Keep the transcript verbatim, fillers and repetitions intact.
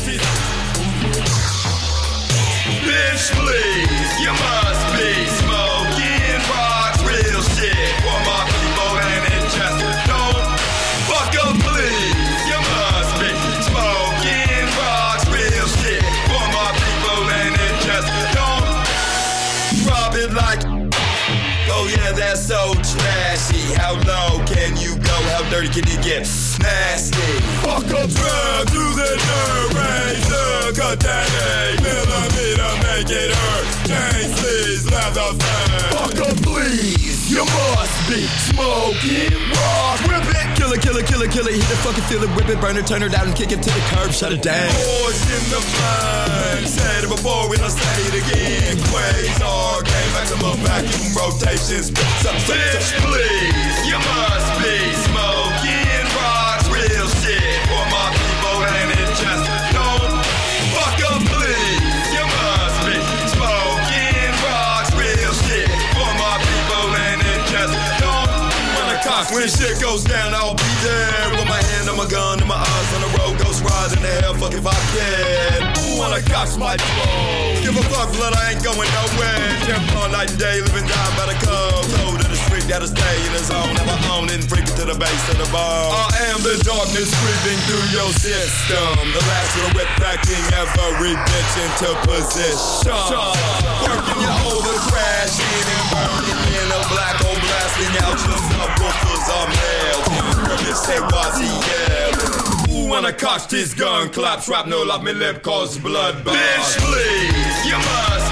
this. Bitch, please, you must be smoking rocks, real shit. For my people and it just don't fuck up, please. You must be smoking rocks, real shit. For my people and it just don't drop it like. Oh yeah, that's so trashy. How low can you go? How dirty can you get? Nasty. Fuck up, drive through the nerve razor. Cut that A millimeter, make it hurt. Chain sleeves, leather fan. Fuck up, please. You must be smoking rock. Rip it. Kill it, kill it, kill it, kill it. Hit it, fucking feel it, whip it, burn it, turn it out and kick it to the curb. Shut it down. Boys in the flame. Said it before, we don't say it again. Quasar, game maximum vacuum rotations. Bitch, please, you must be smoking rocks, real shit. For my people and it just don't fuck up, please. You must be smoking rocks, real shit. For my people and it just don't run a cock. When shit goes down, I'll be there. With my hand on my gun and my eyes on the road. Ghost riding the hell, fuck if I can. Ooh, when I cops my phone. Give a fuck, blood, I ain't going nowhere. Jump all night and day, living down by the code. Code of the street, gotta stay in the zone. Never own it, freak it to the base of the bone. I am the darkness creeping through your system. The last little whip packing every bitch into position. Working you over, crashing and burning in a black hole, blasting out your subwoofers are melting. Bitch, say why's he yelling? Ooh, when I cocked his gun, clap, shrapnel up my lip, cause blood. Bitch, please, you must